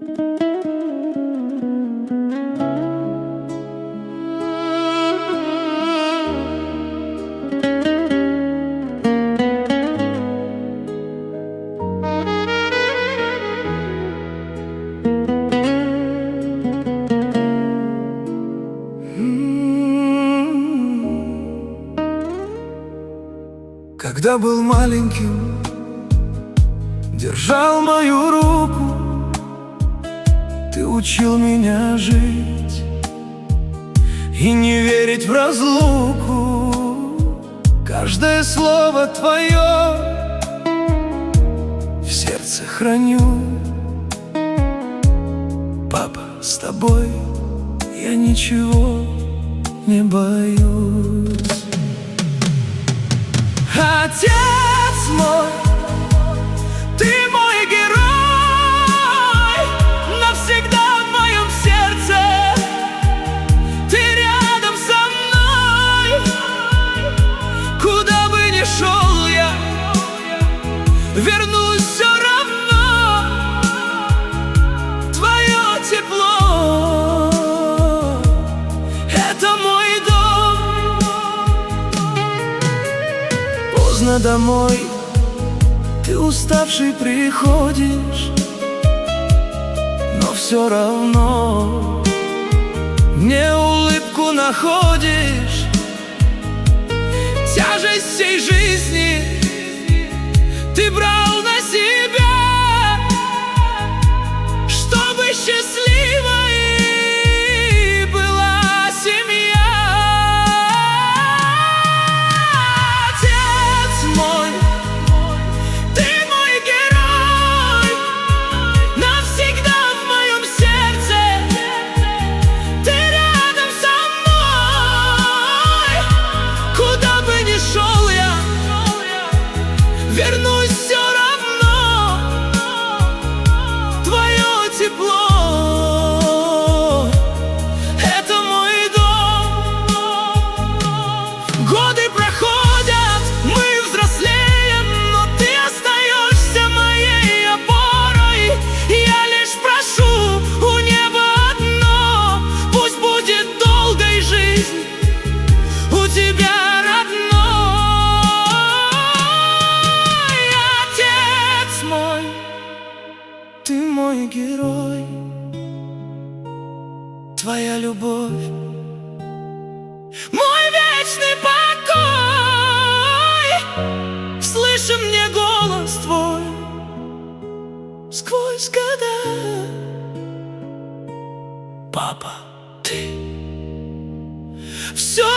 Когда был маленьким, держал мою руку, ты учил меня жить и не верить в разлуку. Каждое слово твое в сердце храню. Папа, с тобой я ничего не боюсь. Отец мой, ты мой герой, навсегда в моем сердце. Ты рядом со мной, куда бы ни шел я, вернусь все равно. Твое тепло — это мой дом. Поздно домой ты уставший приходишь, но все равно мне улыбку находишь. Тяжесть всей жизни ты брал на себя, чтобы счастливой была семья. Отец мой, ты мой герой, навсегда в моем сердце. Ты рядом со мной, куда бы ни шел я, вернусь все равно. Твое тепло — это мой дом. Годы проходят, мы взрослеем, но ты остаешься моей опорой. Я лишь прошу у неба одно: пусть будет долгой жизнь у тебя, родной. Отец мой, ты мой герой, твоя любовь — мой вечный покой. Слышим мне голос твой сквозь года. Папа, ты все